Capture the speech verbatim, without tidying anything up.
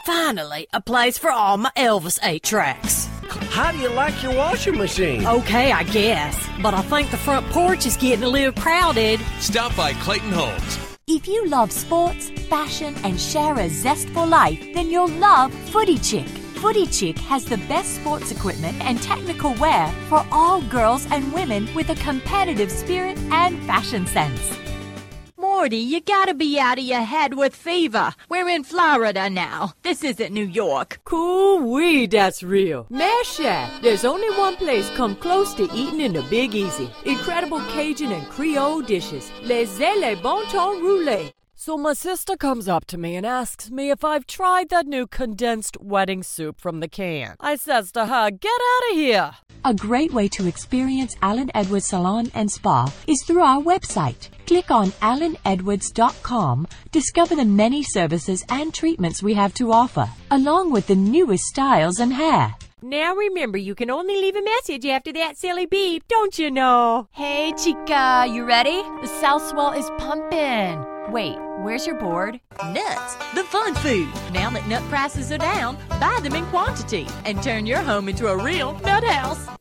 Finally, a place for all my Elvis eight tracks. How do you like your washing machine? Okay, I guess. But I think the front porch is getting a little crowded. Stop by Clayton Homes. If you love sports, fashion, and share a zest for life, then you'll love Footy Chick. Footy Chick has the best sports equipment and technical wear for all girls and women with a competitive spirit and fashion sense. Morty, you gotta be out of your head with fever. We're in Florida now. This isn't New York. Cool-wee, that's real. Mesha, there's only one place come close to eating in the Big Easy. Incredible Cajun and Creole dishes. Les ailes bon ton roulé. So my sister comes up to me and asks me if I've tried that new condensed wedding soup from the can. I says to her, get out of here. A great way to experience Allen Edwards Salon and Spa is through our website. Click on allen edwards dot com, discover the many services and treatments we have to offer, along with the newest styles and hair. Now remember, you can only leave a message after that silly beep, don't you know? Hey, chica, you ready? The South Swell is pumping. Wait, where's your board? Nuts, the fun food. Now that nut prices are down, buy them in quantity and turn your home into a real nut house.